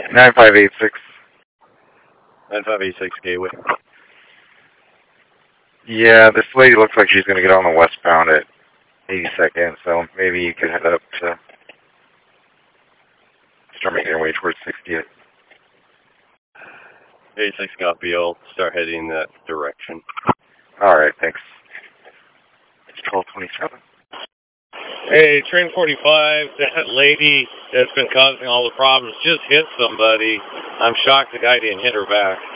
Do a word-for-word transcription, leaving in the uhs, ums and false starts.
nine five eight six. nine five eight six Gateway. Yeah, this lady looks like she's going to get on the westbound at eighty-second, so maybe you could head up to start making your way towards sixtieth. eighty-six copy. I'll start heading that direction. All right, thanks. It's twelve twenty-seven. Hey, train forty-five, that lady that's been causing all the problems just hit somebody. I'm shocked the guy didn't hit her back.